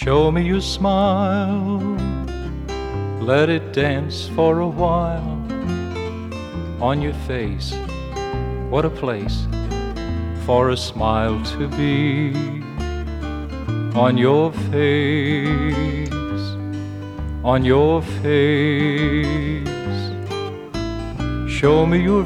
Show me your smile, let it dance for a while. On your face, what a place for a smile to be. On your face, on your face. Show me your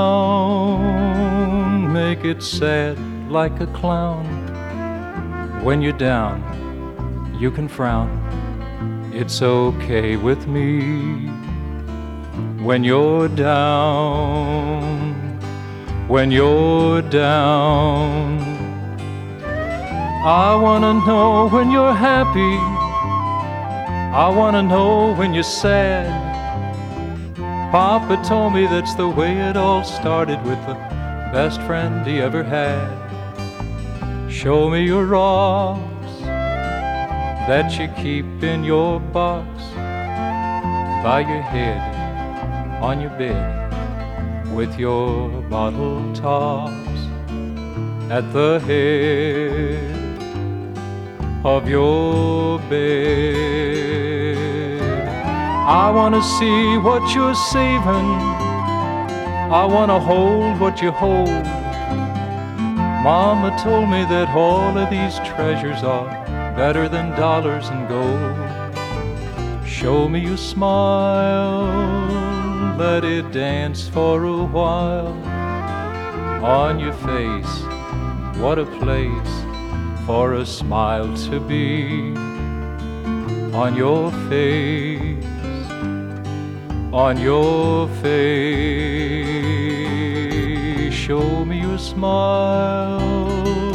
frown, make it sad like a clown. When you're down, you can frown, it's okay with me. When you're down, when you're down, I wanna know when you're happy, I wanna know when you're sad. Papa told me that's the way it all started with the best friend he ever had. Show me your rocks that you keep in your box by your head on your bed with your bottle tops at the head of your bed. I wanna see what you're saving, I wanna hold what you hold. Mama told me that all of these treasures are better than dollars and gold. Show me your smile, let it dance for a while. On your face, what a place for a smile to be. On your face, on your face. Show me your smile,